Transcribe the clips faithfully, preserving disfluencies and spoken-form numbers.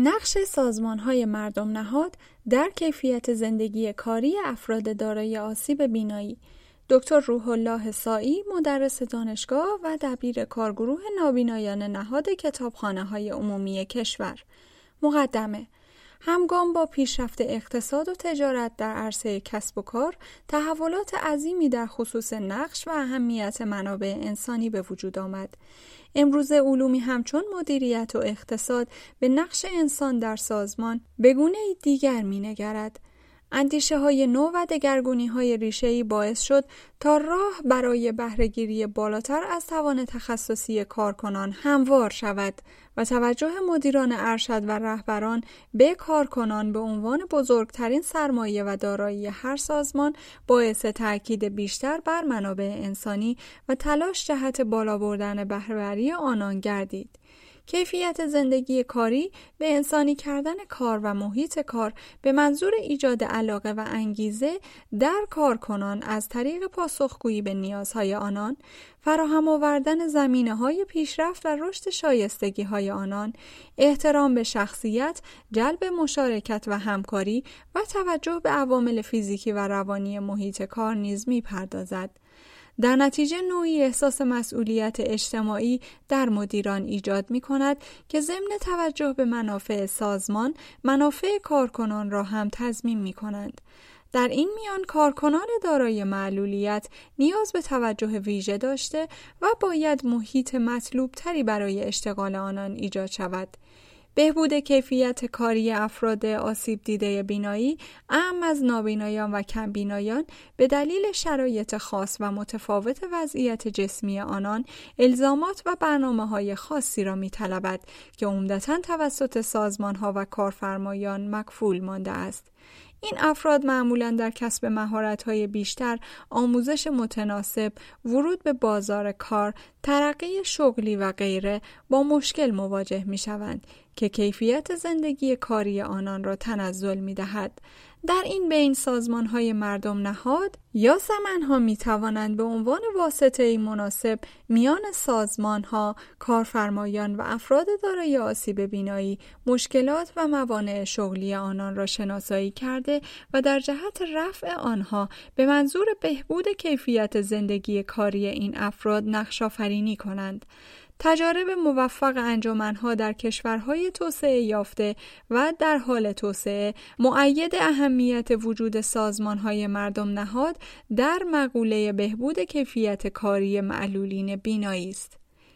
نقش سازمان‌های مردم نهاد در کیفیت زندگی کاری افراد دارای آسیب بینایی. دکتر روح الله سائی، مدرس دانشگاه و دبیر کارگروه نابینایان نهاد کتابخانه‌های عمومی کشور. مقدمه: همگام با پیشرفت اقتصاد و تجارت در عرصه کسب و کار، تحولات عظیمی در خصوص نقش و اهمیت منابع انسانی به وجود آمد. امروزه علومی همچون مدیریت و اقتصاد به نقش انسان در سازمان به گونه‌ای دیگر می‌نگرد. اندیشه های نو و دگرگونی های ریشه‌ای باعث شد تا راه برای بهره‌گیری بالاتر از توان تخصصی کارکنان هموار شود و توجه مدیران ارشد و رهبران به کارکنان به عنوان بزرگترین سرمایه و دارایی هر سازمان باعث تأکید بیشتر بر منابع انسانی و تلاش جهت بالا بردن بهره‌وری آنان گردید. کیفیت زندگی کاری به انسانی کردن کار و محیط کار به منظور ایجاد علاقه و انگیزه در کارکنان از طریق پاسخگویی به نیازهای آنان، فراهم آوردن زمینه‌های پیشرفت و رشد شایستگی‌های آنان، احترام به شخصیت، جلب مشارکت و همکاری و توجه به عوامل فیزیکی و روانی محیط کار نیز می‌پردازد. در نتیجه نوعی احساس مسئولیت اجتماعی در مدیران ایجاد می کند که ضمن توجه به منافع سازمان، منافع کارکنان را هم تضمین می کنند. در این میان کارکنان دارای معلولیت نیاز به توجه ویژه داشته و باید محیط مطلوب تری برای اشتغال آنان ایجاد شود. بهبود کیفیت کاری افراد آسیب دیده بینایی، اعم از نابینایان و کمبینایان، به دلیل شرایط خاص و متفاوت وضعیت جسمی آنان، الزامات و برنامه‌های خاصی را می‌طلبد که عمدتاً توسط سازمان‌ها و کارفرمایان مکفول مانده است. این افراد معمولاً در کسب مهارت‌های بیشتر، آموزش متناسب، ورود به بازار کار، ترقی شغلی و غیره با مشکل مواجه می‌شوند که کیفیت زندگی کاری آنان را تنزل می‌دهد. در این بین سازمان‌های مردم نهاد یا سمن‌ها می‌توانند به عنوان واسطه‌ای مناسب میان سازمان‌ها، کارفرمایان و افراد دارای آسیب بینایی مشکلات و موانع شغلی آنان را شناسایی کرده و در جهت رفع آنها به منظور بهبود کیفیت زندگی کاری این افراد نقش‌آفرینی کنند. تجارب موفق انجمن‌ها در کشورهای توسعه یافته و در حال توسعه مؤید اهمیت وجود سازمان‌های مردم نهاد در مقوله بهبود کیفیت کاری معلولین بینایی است.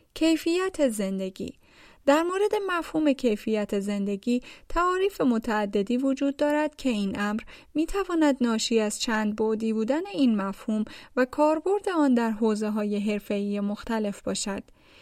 کیفیت زندگی. در مورد مفهوم کیفیت زندگی تعاریف متعددی وجود دارد که این امر می‌تواند ناشی از چند بعدی بودن این مفهوم و کاربرد آن در حوزه‌های حرفه‌ای مختلف باشد.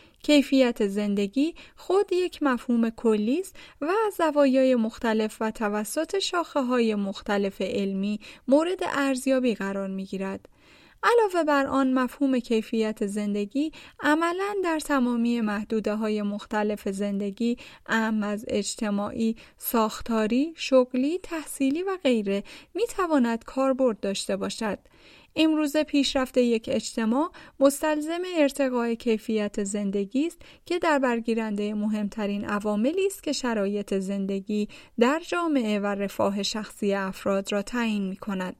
کیفیت زندگی خود یک مفهوم کلی است و از زوایای مختلف و توسط شاخه‌های مختلف علمی مورد ارزیابی قرار می‌گیرد. علاوه بر آن، مفهوم کیفیت زندگی عملاً در تمامی محدوده‌های مختلف زندگی، اعم از اجتماعی، ساختاری، شغلی، تحصیلی و غیره می‌تواند کاربرد داشته باشد. امروزه پیشرفت یک اجتماع مستلزم ارتقای کیفیت زندگی است که در برگیرنده مهمترین عواملی است که شرایط زندگی در جامعه و رفاه شخصی افراد را تعیین می‌کند.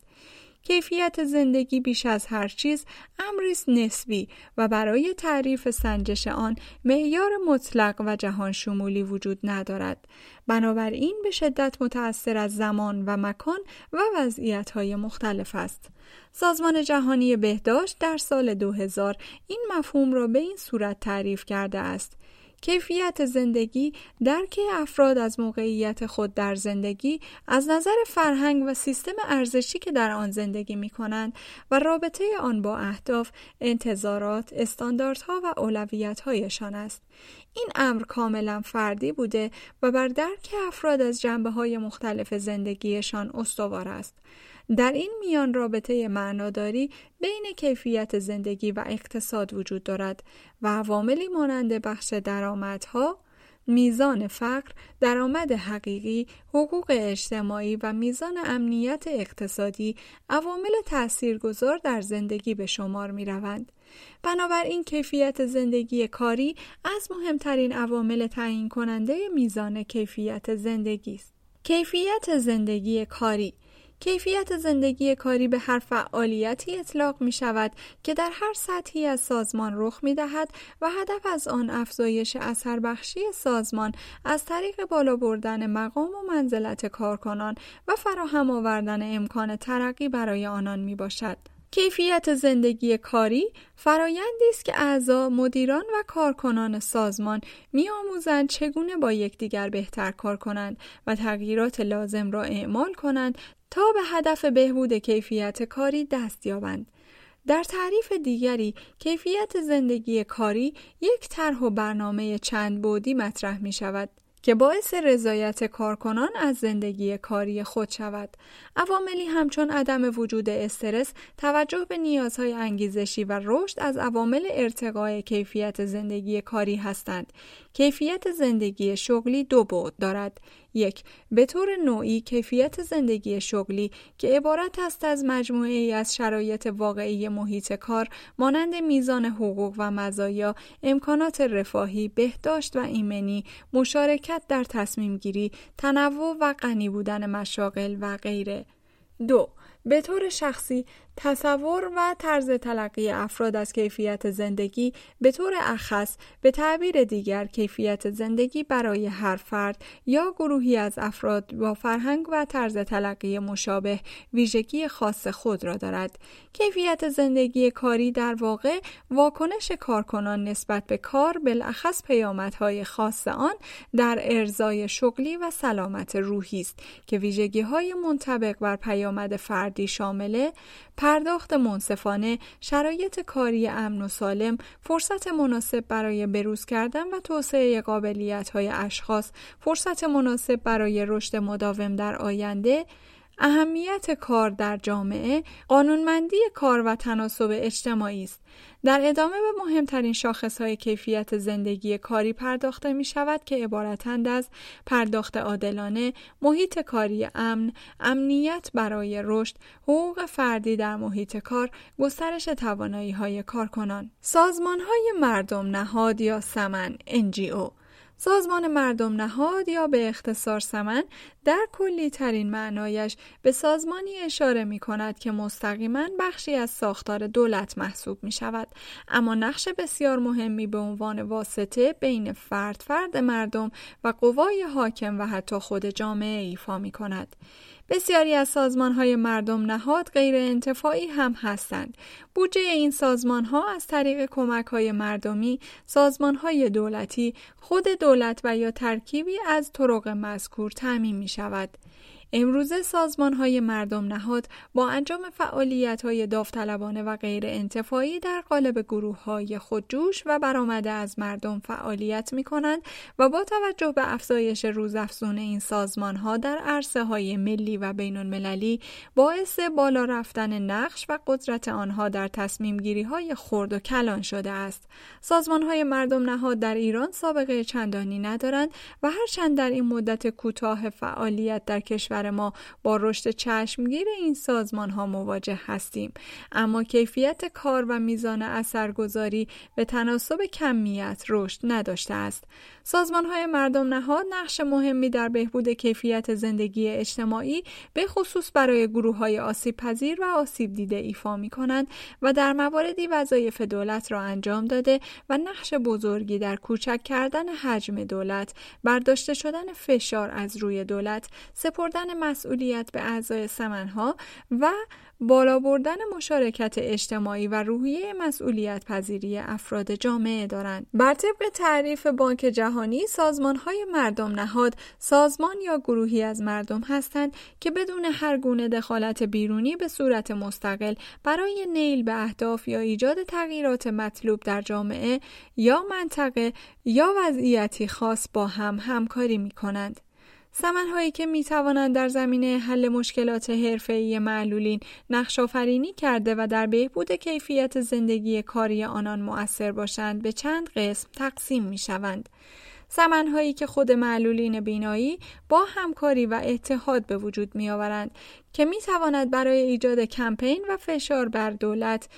کیفیت زندگی بیش از هر چیز امری است نسبی و برای تعریف سنجش آن معیار مطلق و جهان شمولی وجود ندارد. بنابراین به شدت متأثر از زمان و مکان و وضعیت‌های مختلف است. سازمان جهانی بهداشت در سال دو هزار این مفهوم را به این صورت تعریف کرده است: کیفیت زندگی درک افراد از موقعیت خود در زندگی از نظر فرهنگ و سیستم ارزشی که در آن زندگی می کنند و رابطه آن با اهداف، انتظارات، استانداردها و اولویت‌هایشان است. این امر کاملا فردی بوده و بر درک افراد از جنبه‌های مختلف زندگیشان استوار است. در این میان رابطه معناداری بین کیفیت زندگی و اقتصاد وجود دارد و عواملی مانند بخش درآمدها، میزان فقر، درآمد حقیقی، حقوق اجتماعی و میزان امنیت اقتصادی عوامل تاثیرگذار در زندگی به شمار می روند. بنابراین کیفیت زندگی کاری از مهمترین عوامل تعیین کننده میزان کیفیت زندگی است. کیفیت زندگی کاری. کیفیت زندگی کاری به هر فعالیتی اطلاق می شود که در هر سطحی از سازمان رخ می دهد و هدف از آن افزایش اثر بخشی سازمان از طریق بالا بردن مقام و منزلت کارکنان و فراهم آوردن امکان ترقی برای آنان می باشد. کیفیت زندگی کاری فرایندی است که اعضا، مدیران و کارکنان سازمان می‌آموزند چگونه با یکدیگر بهتر کار کنند و تغییرات لازم را اعمال کنند تا به هدف بهبود کیفیت کاری دست یابند. در تعریف دیگری، کیفیت زندگی کاری یک طرح و برنامه چند بعدی مطرح می شود که باعث رضایت کارکنان از زندگی کاری خود شود. عواملی همچون عدم وجود استرس، توجه به نیازهای انگیزشی و رشد از عوامل ارتقای کیفیت زندگی کاری هستند. کیفیت زندگی شغلی دو بعد دارد. یک، به طور نوعی کیفیت زندگی شغلی که عبارت است از مجموعه ای از شرایط واقعی محیط کار مانند میزان حقوق و مزایا، امکانات رفاهی، بهداشت و ایمنی، مشارکت در تصمیم گیری، تنوع و غنی بودن مشاغل و غیره. دو، به طور شخصی تصور و طرز تلقی افراد از کیفیت زندگی به طور اخص، به تعبیر دیگر کیفیت زندگی برای هر فرد یا گروهی از افراد با فرهنگ و طرز تلقی مشابه ویژگی خاص خود را دارد. کیفیت زندگی کاری در واقع واکنش کارکنان نسبت به کار، بالاخص پیامدهای خاص آن در ارضای شغلی و سلامت روحی است که ویژگی‌های منطبق بر پیامد فردی شامل پرداخت منصفانه، شرایط کاری امن و سالم، فرصت مناسب برای بروز کردن و توسعه قابلیت‌های اشخاص، فرصت مناسب برای رشد مداوم در آینده، اهمیت کار در جامعه، قانونمندی کار و تناسب اجتماعی است. در ادامه به مهمترین شاخصهای کیفیت زندگی کاری پرداخته می شود که عبارتند از پرداخت عادلانه، محیط کاری امن، امنیت برای رشد، حقوق فردی در محیط کار، گسترش توانایی‌های کارکنان. سازمان‌های مردم نهاد یا سمن ان جی او. سازمان مردم نهاد یا به اختصار سمن در کلی ترین معنایش به سازمانی اشاره می کند که مستقیما بخشی از ساختار دولت محسوب می شود، اما نقش بسیار مهمی به عنوان واسطه بین فرد فرد مردم و قوای حاکم و حتی خود جامعه ایفا می کند. بسیاری از سازمان‌های مردم نهاد غیر انتفاعی هم هستند. بودجه این سازمان‌ها از طریق کمک‌های مردمی، سازمان‌های دولتی، خود دولت و یا ترکیبی از طرق مذکور تامین می‌شود. امروزه سازمان‌های مردم نهاد با انجام فعالیت‌های داوطلبانه و غیر انتفاعی در قالب گروه‌های خودجوش و برآمده از مردم فعالیت می‌کنند و با توجه به افزایش روزافزون این سازمان‌ها در عرصه‌های ملی و بین‌المللی باعث بالا رفتن نقش و قدرت آنها در تصمیم‌گیری‌های خرد و کلان شده است. سازمان‌های مردم نهاد در ایران سابقه چندانی ندارند و هرچند در این مدت کوتاه فعالیت در کشور ما با رشد چشمگیر این سازمان ها مواجه هستیم، اما کیفیت کار و میزان اثرگذاری به تناسب کمیت رشد نداشته است. سازمان های مردم نهاد نقش مهمی در بهبود کیفیت زندگی اجتماعی به خصوص برای گروه های آسیب پذیر و آسیب دیده ایفا می کنند و در مواردی وظایف دولت را انجام داده و نقش بزرگی در کوچک کردن حجم دولت، برداشته شدن فشار از روی دولت، سپردن مسئولیت به اعضای سمنها و بالا بردن مشارکت اجتماعی و روحیه مسئولیت پذیری افراد جامعه دارند. بر طبق تعریف بانک جهانی، سازمان‌های مردم نهاد سازمان یا گروهی از مردم هستند که بدون هر گونه دخالت بیرونی به صورت مستقل برای نیل به اهداف یا ایجاد تغییرات مطلوب در جامعه یا منطقه یا وضعیتی خاص با هم همکاری می‌کنند. سمن‌هایی که می‌توانند در زمینه حل مشکلات حرفه‌ای معلولین نقش آفرینی کرده و در بهبود کیفیت زندگی کاری آنان مؤثر باشند به چند قسم تقسیم می‌شوند. سمن‌هایی که خود معلولین بینایی با همکاری و اتحاد به وجود می‌آورند که می‌تواند برای ایجاد کمپین و فشار بر دولت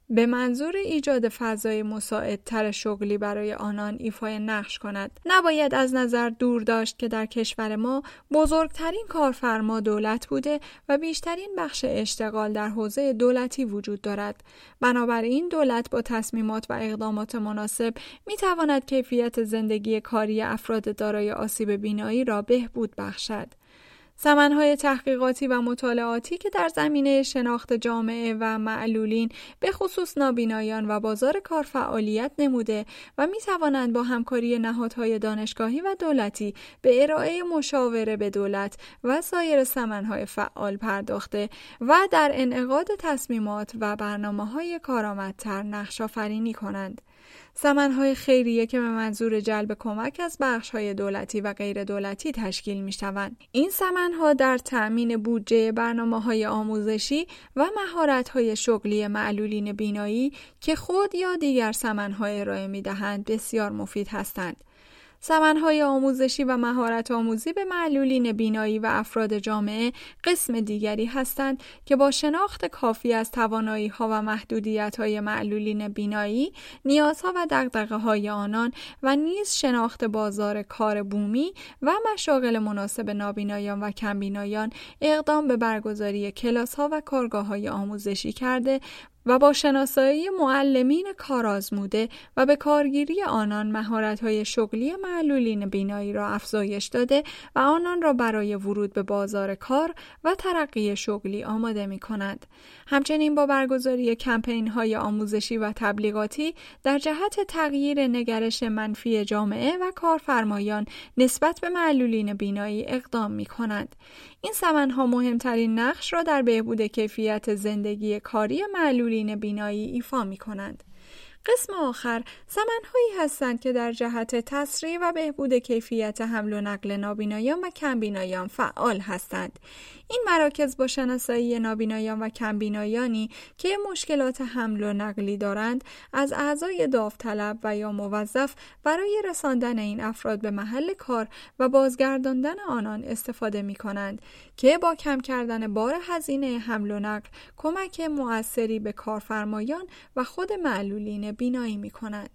به منظور ایجاد فضای مساعدتر شغلی برای آنان ایفای نقش کند. نباید از نظر دور داشت که در کشور ما بزرگترین کارفرما دولت بوده و بیشترین بخش اشتغال در حوزه دولتی وجود دارد. بنابراین دولت با تصمیمات و اقدامات مناسب می تواند کیفیت زندگی کاری افراد دارای آسیب بینایی را بهبود بخشد. سمن‌های تحقیقاتی و مطالعاتی که در زمینه شناخت جامعه و معلولین به خصوص نابینایان و بازار کار فعالیت نموده و می توانند با همکاری نهادهای دانشگاهی و دولتی به ارائه مشاوره به دولت و سایر سمن‌های فعال پرداخته و در انعقاد تصمیمات و برنامه‌های کارآمدتر نقش آفرینی کنند. سمن‌های خیریه که به منظور جلب کمک از بخش‌های دولتی و غیر دولتی تشکیل می‌شوند. این سمن‌ها در تأمین بودجه برنامه‌های آموزشی و مهارت‌های شغلی معلولین بینایی که خود یا دیگر سمن‌ها ارائه می‌دهند بسیار مفید هستند. سمن‌های آموزشی و مهارت آموزی به معلولین بینایی و افراد جامعه قسم دیگری هستند که با شناخت کافی از توانایی‌ها و محدودیت‌های معلولین بینایی، نیازها و دغدغه‌های آنان و نیز شناخت بازار کار بومی و مشاغل مناسب نابینایان و کمبینایان اقدام به برگزاری کلاس‌ها و کارگاه‌های آموزشی کرده و با شناسایی معلمین کارآزموده و به کارگیری آنان مهارت‌های شغلی معلولین بینایی را افزایش داده و آنان را برای ورود به بازار کار و ترقی شغلی آماده می‌کند. همچنین با برگزاری کمپین‌های آموزشی و تبلیغاتی در جهت تغییر نگرش منفی جامعه و کارفرمایان نسبت به معلولین بینایی اقدام می‌کنند. این سمن‌ها مهمترین نقش را در بهبود کیفیت زندگی کاری معلولین بینایی ایفا می‌کنند. قسم آخر سمن‌هایی هستند که در جهت تسریع و بهبود کیفیت حمل و نقل نابینایان و کمبینایان فعال هستند. این مراکز با شناسایی نابینایان و کمبینایانی که مشکلات حمل و نقلی دارند از اعضای داوطلب و یا موظف برای رساندن این افراد به محل کار و بازگرداندن آنان استفاده می کنند که با کم کردن بار هزینه حمل و نقل کمک مؤثری به کارفرمایان و خود معلولین بینایی می کنند.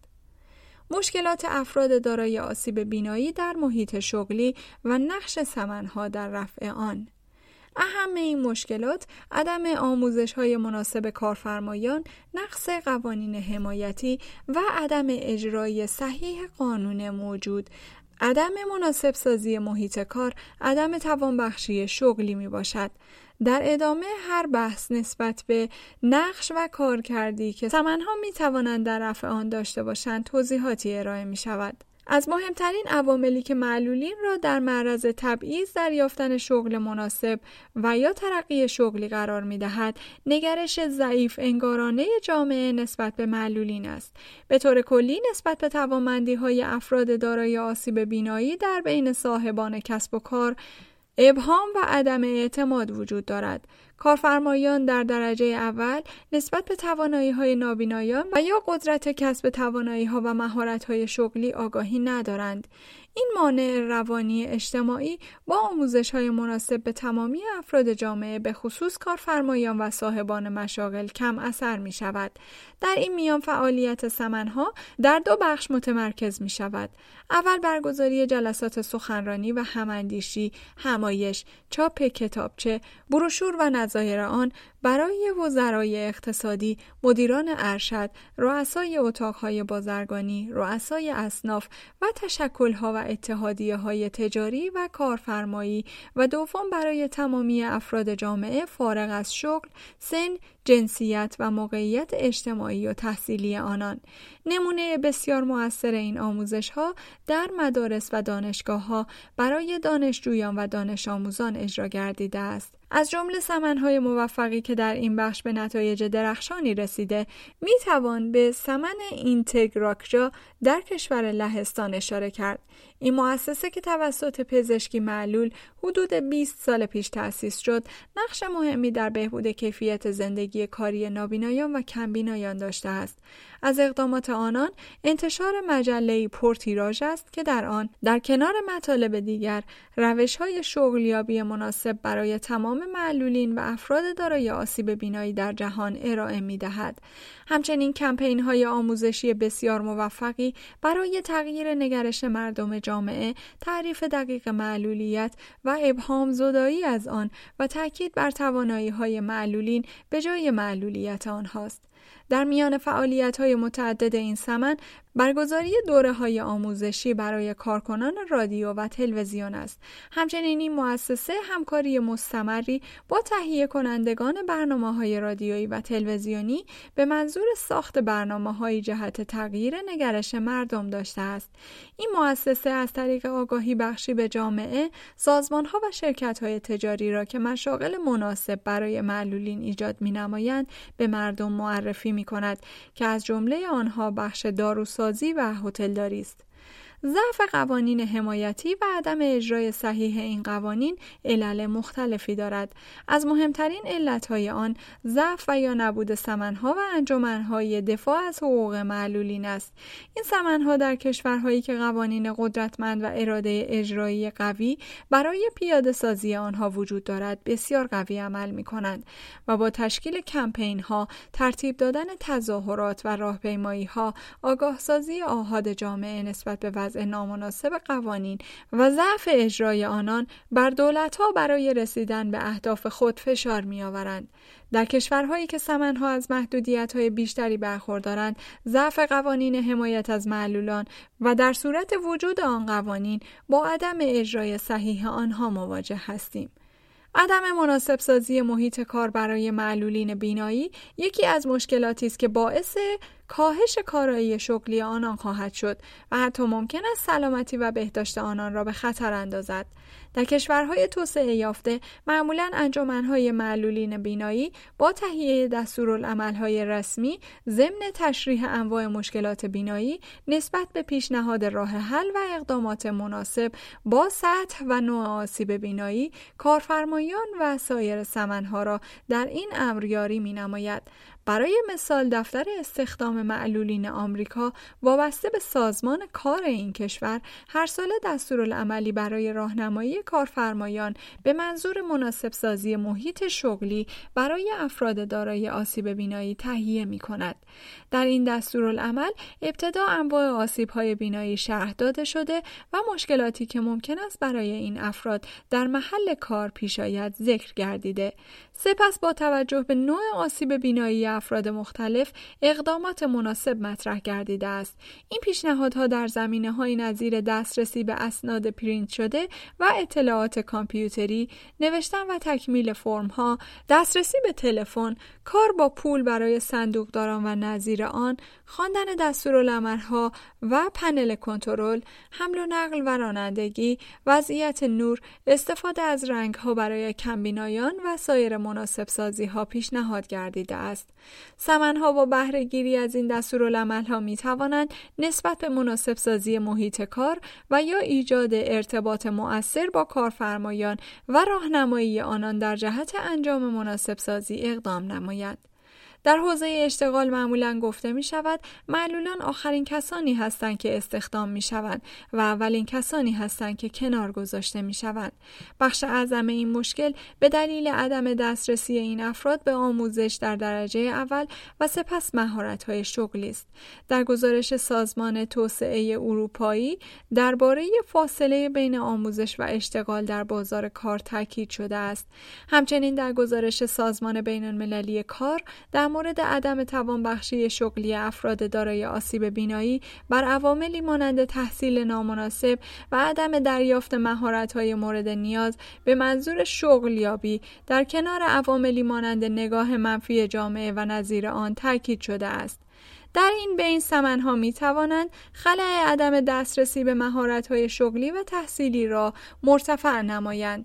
مشکلات افراد دارای آسیب بینایی در محیط شغلی و نقش سمن‌ها در رفع آن. اهم این مشکلات عدم آموزش‌های مناسب کارفرمایان، نقص قوانین حمایتی و عدم اجرای صحیح قانون موجود، عدم مناسب سازی محیط کار، عدم توانبخشی شغلی می باشد. در ادامه هر بحث نسبت به نقش و کارکردی که سمن‌ها می توانند در رفع آن داشته باشند توضیحاتی ارائه می شود. از مهمترین عواملی که معلولین را در معرض تبعیض در یافتن شغل مناسب و یا ترقی شغلی قرار می‌دهد، نگرش ضعیف انگارانه جامعه نسبت به معلولین است. به طور کلی نسبت به توانمندی‌های افراد دارای آسیب بینایی در بین صاحبان کسب و کار ابهام و عدم اعتماد وجود دارد. کارفرمایان در درجه اول نسبت به توانایی‌های نابینایان و یا قدرت کسب توانایی‌ها و مهارت‌های شغلی آگاهی ندارند. این مانع روانی اجتماعی با آموزش‌های مناسب به تمامی افراد جامعه به خصوص کارفرمایان و صاحبان مشاغل کم اثر می‌شود. در این میان فعالیت سمن‌ها در دو بخش متمرکز می‌شود. اول برگزاری جلسات سخنرانی و هماندیشی، همایش، چاپ کتابچه، بروشور و نظایر آن برای وزرای اقتصادی، مدیران ارشد، رؤسای اتاقهای بازرگانی، رؤسای اصناف و تشکل‌ها و اتحادیه‌های تجاری و کارفرمایی و دوم برای تمامی افراد جامعه فارغ از شغل، سن، جنسیت و موقعیت اجتماعی و تحصیلی آنان. نمونه بسیار مؤثر این آموزش‌ها در مدارس و دانشگاه‌ها برای دانشجویان و دانش آموزان اجرا گردیده است. از جمله سمن‌های موفقی که در این بخش به نتایج درخشانی رسیده، می‌توان به سمن اینتگراکجا در کشور لهستان اشاره کرد. این مؤسسه که توسط پزشکی معلول حدود بیست سال پیش تأسیس شد، نقش مهمی در بهبود کیفیت زندگی زندگی کاری نابینایان و کمبینایان داشته است. از اقدامات آنان انتشار مجله‌ای پرتیراژ است که در آن در کنار مطالب دیگر روش‌های شغلیابی مناسب برای تمام معلولین و افراد دارای آسیب بینایی در جهان ارائه می‌دهد. همچنین کمپین‌های آموزشی بسیار موفقی برای تغییر نگرش مردم جامعه، تعریف دقیق معلولیت و ابهام زدایی از آن و تاکید بر توانایی‌های معلولین به جای معلولیت آنهاست. در میان فعالیت‌های متعدد این سمن برگزاری دوره‌های آموزشی برای کارکنان رادیو و تلویزیون است. همچنین این مؤسسه همکاری مستمری با تهیه کنندگان برنامه‌های رادیویی و تلویزیونی به منظور ساخت برنامه‌های جهت تغییر نگرش مردم داشته است. این مؤسسه از طریق آگاهی بخشی به جامعه، سازمان‌ها و شرکت‌های تجاری را که مشاغل مناسب برای معلولین ایجاد می‌نمایند به مردم معرفی می‌کند که از جمله آنها بخش داروسازی و هتلداری است. ضعف قوانین حمایتی و عدم اجرای صحیح این قوانین علل مختلفی دارد. از مهمترین علتهای آن ضعف و یا نبود سمنها و انجمنهای دفاع از حقوق معلولین است. این سمنها در کشورهایی که قوانین قدرتمند و اراده اجرایی قوی برای پیاده سازی آنها وجود دارد بسیار قوی عمل می کنند و با تشکیل کمپین ها، ترتیب دادن تظاهرات و راهپیمایی ها، آگاه سازی آحاد جامعه نسبت به وضع نامناسب قوانین و ضعف اجرای آنان بر دولت‌ها برای رسیدن به اهداف خود فشار می‌آورند. در کشورهایی که سمنها از محدودیت‌های بیشتری برخوردارند، ضعف قوانین حمایت از معلولان و در صورت وجود آن قوانین با عدم اجرای صحیح آنها مواجه هستیم. عدم مناسب سازی محیط کار برای معلولین بینایی یکی از مشکلاتی است که باعث کاهش کارایی شغلی آنان خواهد شد و حتی ممکن است سلامتی و بهداشت آنان را به خطر اندازد. در کشورهای توسعه یافته معمولاً انجمنهای معلولین بینایی با تهیه دستورالعمل‌های رسمی ضمن تشریح انواع مشکلات بینایی نسبت به پیشنهاد راه حل و اقدامات مناسب با سطح و نوع آسیب بینایی، کارفرمایان و سایر سمنها را در این امر یاری می‌نماید. برای مثال دفتر استخدام معلولین آمریکا وابسته به سازمان کار این کشور هر ساله دستورالعملی برای راهنمایی کارفرمایان به منظور مناسب سازی محیط شغلی برای افراد دارای آسیب بینایی تهیه می کند. در این دستورالعمل ابتدا انواع آسیب‌های بینایی شرح داده شده و مشکلاتی که ممکن است برای این افراد در محل کار پیش آید ذکر گردیده. سپس با توجه به نوع آسیب بینایی افراد مختلف اقدامات مناسب مطرح گردیده است. این پیشنهادها در زمینه‌های نظیر دسترسی به اسناد پرینت شده و اطلاعات کامپیوتری، نوشتن و تکمیل فرم‌ها، دسترسی به تلفن، کار با پول برای صندوقداران و نظیر آن، خواندن دستورالعمل‌ها و پنل کنترل، حمل و نقل و رانندگی، وضعیت نور، استفاده از رنگ‌ها برای کمبینایان و سایر مناسب سازی‌ها پیشنهاد گردیده است. سمنها با بهره گیری از این دستورالعمل‌ها می توانند نسبت به مناسب سازی محیط کار و یا ایجاد ارتباط مؤثر با کارفرمایان و راهنمایی آنان در جهت انجام مناسب سازی اقدام نمایند. در حوزه اشتغال معمولاً گفته می شود معلولان آخرین کسانی هستند که استخدام می شوند و اولین کسانی هستند که کنار گذاشته می شوند. بخش اعظم این مشکل به دلیل عدم دسترسی این افراد به آموزش در درجه اول و سپس مهارت‌های شغلی است. در گزارش سازمان توسعه اروپایی درباره فاصله بین آموزش و اشتغال در بازار کار تاکید شده است. همچنین در گزارش سازمان بین‌المللی کار در مورد عدم توانبخشی شغلی افراد دارای آسیب بینایی بر عواملی مانند تحصیل نامناسب و عدم دریافت مهارت‌های مورد نیاز به منظور شغلیابی در کنار عواملی مانند نگاه منفی جامعه و نظیر آن تاکید شده است. در این بین سمنها می توانند خلأ عدم دسترسی به مهارت‌های شغلی و تحصیلی را مرتفع نمایند.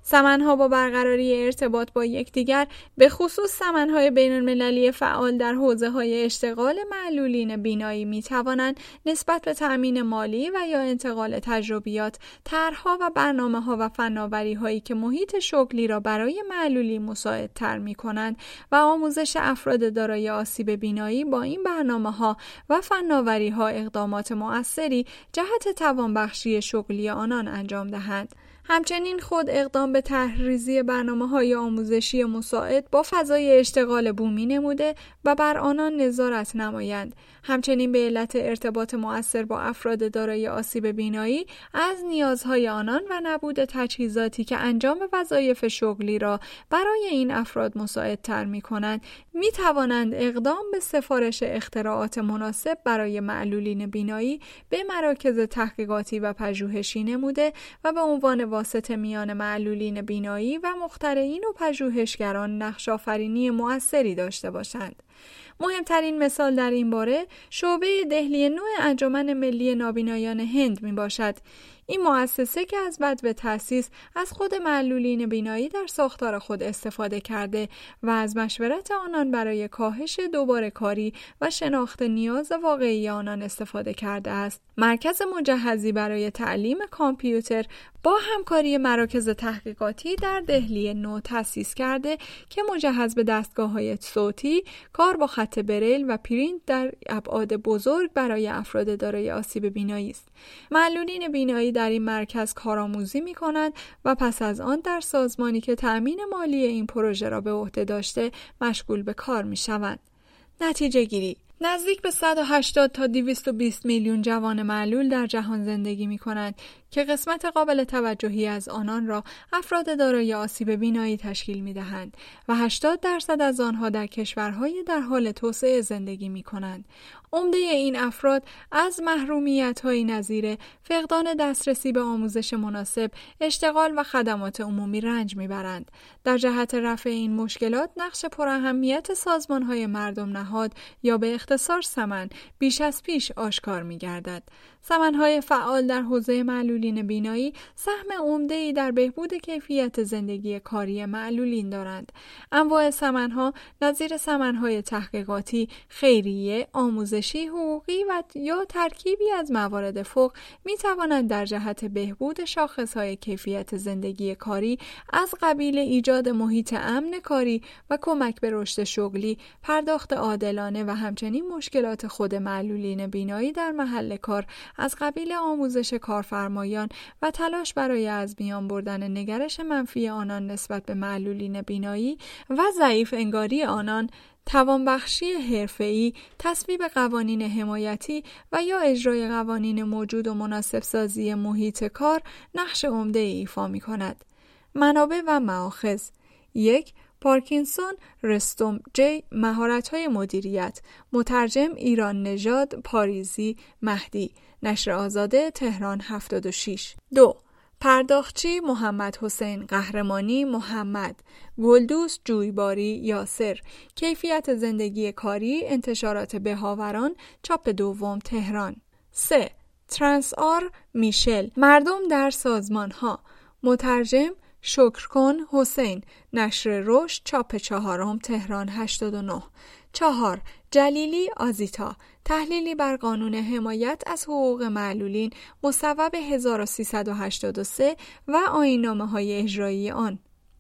سمن‌ها با برقراری ارتباط با یکدیگر، به خصوص سمن‌های بین‌المللی فعال در حوزه‌های اشتغال معلولین بینایی می‌توانند نسبت به تأمین مالی و یا انتقال تجربیات، طرح‌ها و برنامه‌ها و فناوری‌هایی که محیط شغلی را برای معلولین مساعدتر می‌کنند و آموزش افراد دارای آسیب بینایی با این برنامه‌ها و فناوری‌ها اقدامات مؤثری جهت توانبخشی شغلی آنان انجام دهند. همچنین خود اقدام به طرح‌ریزی برنامه‌های آموزشی مساعد با فضای اشتغال بومی نموده و بر آنان نظارت نمایند. همچنین به علت ارتباط مؤثر با افراد دارای آسیب بینایی از نیازهای آنان و نبود تجهیزاتی که انجام وظایف شغلی را برای این افراد مساعدتر می‌کنند، می‌توانند اقدام به سفارش اختراعات مناسب برای معلولین بینایی به مراکز تحقیقاتی و پژوهشی نموده و به عنوان واسطه میان معلولین بینایی و مخترعین و پژوهشگران نقش آفرینی مؤثری داشته باشند. مهمترین مثال در این باره شعبه دهلی نو انجمن ملی نابینایان هند می باشد. این مؤسسه که از بدو تأسیس از خود معلولین بینایی در ساختار خود استفاده کرده و از مشورت آنان برای کاهش دوباره کاری و شناخت نیاز واقعی آنان استفاده کرده است. مرکز مجهزی برای تعلیم کامپیوتر با همکاری مراکز تحقیقاتی در دهلی نو تأسیس کرده که مجهز به دستگاه‌های صوتی، کار با خط بریل و پرینت در ابعاد بزرگ برای افراد دارای آسیب بینایی است. معلولین بینایی در این مرکز کارآموزی می‌کنند و پس از آن در سازمانی که تأمین مالی این پروژه را به عهده داشته مشغول به کار می‌شوند. نتیجه گیری: نزدیک به صد و هشتاد تا دویست و بیست میلیون جوان معلول در جهان زندگی می‌کنند که قسمت قابل توجهی از آنان را افراد دارای آسیب بینایی تشکیل می‌دهند و هشتاد درصد از آنها در کشورهای در حال توسعه زندگی می‌کنند. عمده این افراد از محرومیت‌های نظیر فقدان دسترسی به آموزش مناسب، اشتغال و خدمات عمومی رنج می‌برند. در جهت رفع این مشکلات، نقش پراهمیت سازمان‌های مردم نهاد یا به اختصار سمن بیش از پیش آشکار می‌گردد. سمن‌های فعال در حوزه معلولین بینایی سهم عمده‌ای در بهبود کیفیت زندگی کاری معلولین دارند. انواع سمن‌ها نظیر سمن‌های تحقیقاتی، خیریه، آموزشی، حقوقی و یا ترکیبی از موارد فوق می‌توانند در جهت بهبود شاخص‌های کیفیت زندگی کاری از قبیل ایجاد محیط امن کاری و کمک به رشد شغلی، پرداخت عادلانه و همچنین مشکلات خود معلولین بینایی در محل کار از قبیل آموزش کارفرمایان و تلاش برای از میان بردن نگرش منفی آنان نسبت به معلولین بینایی و ضعیف انگاری آنان، توانبخشی حرفه‌ای، تصویب قوانین حمایتی و یا اجرای قوانین موجود و مناسب سازی محیط کار نقش عمده‌ای ایفا می‌کند. منابع و مآخذ: یک، پارکینسون، رستم جی، مهارت‌های مدیریت، مترجم ایران نژاد پاریزی مهدی، نشر آزاده تهران هفتاد و شش. دو، پرداخچی محمد حسین، قهرمانی محمد، گلدوست جویباری یاسر، کیفیت زندگی کاری، انتشارات بهاوران، چاپ دوم تهران. سه، ترانس آر میشل، مردم در سازمان ها، مترجم شکرکن حسین، نشر رشد، چاپ چهارم تهران هشتاد و نه. چهار، جلیلی آزیتا، تحلیلی بر قانون حمایت از حقوق معلولین مصوب هزار و سیصد و هشتاد و سه و آیین‌نامه‌های اجرایی آن،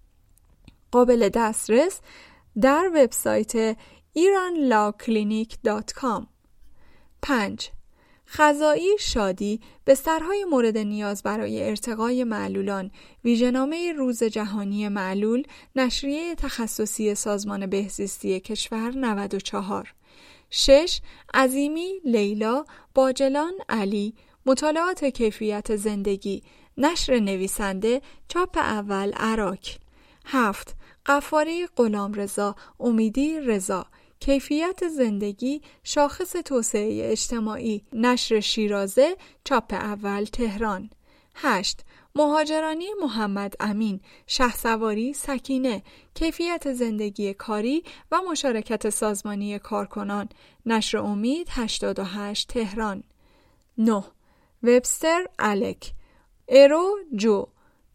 قابل دسترس در وبسایت ایران لا کلینیک دات کام. پنج، خزائی شادی، بسترهای مورد نیاز برای ارتقای معلولان، ویژه‌نامه روز جهانی معلول، نشریه تخصصی سازمان بهزیستی کشور نود و چهار. شش، عظیمی لیلا، باجلان علی، مطالعات کیفیت زندگی، نشر نویسنده، چاپ اول عراق. هفت، غفاری غلامرضا، امیدی رضا، کیفیت زندگی، شاخص توسعه اجتماعی، نشر شیرازه، چاپ اول تهران. هشت، مهاجرانی محمد امین، شهسواری سکینه، کیفیت زندگی کاری و مشارکت سازمانی کارکنان، نشر امید هشتاد و هشت تهران. نه، وبستر الک، ارو جو،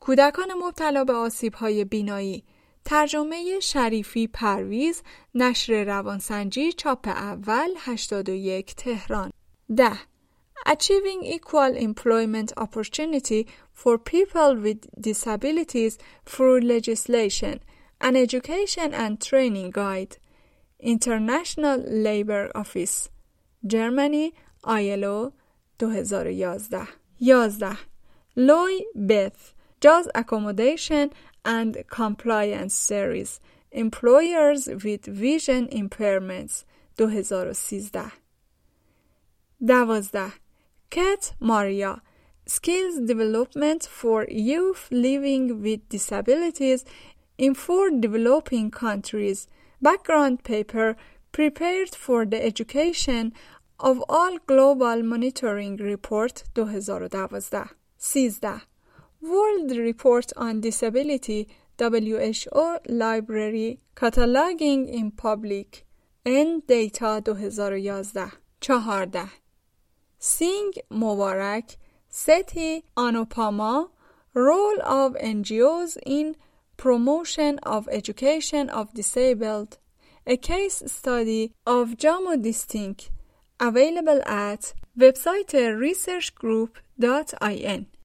کودکان مبتلا به آسیب‌های بینایی. ترجمه شریفی پرویز، نشر روانسنجی، چاپ اول، هشتاد و یک، تهران. ده. Achieving equal employment opportunity for people with disabilities through legislation, an education and training guide. International Labour Office. Germany, آی ال او، دو هزار و یازده. یازده. لوی بث. Just Accommodation and Compliance Series. Employers with Vision Impairments. دو هزار و سیزده. دوازده. کت ماریا. Skills Development for Youth Living with Disabilities in four Developing Countries. Background paper prepared for the education of all Global Monitoring Report دو هزار و دوازده. سیزده. World Report on Disability دبلیو اچ او Library Cataloging in Public N Data دو هزار و یازده. چهارده. سینگ مبارک. ستی آنوپاما. Role of ان جی اوز in Promotion of Education of Disabled. A case study of JAMO Distinct. Available at website research group dot in.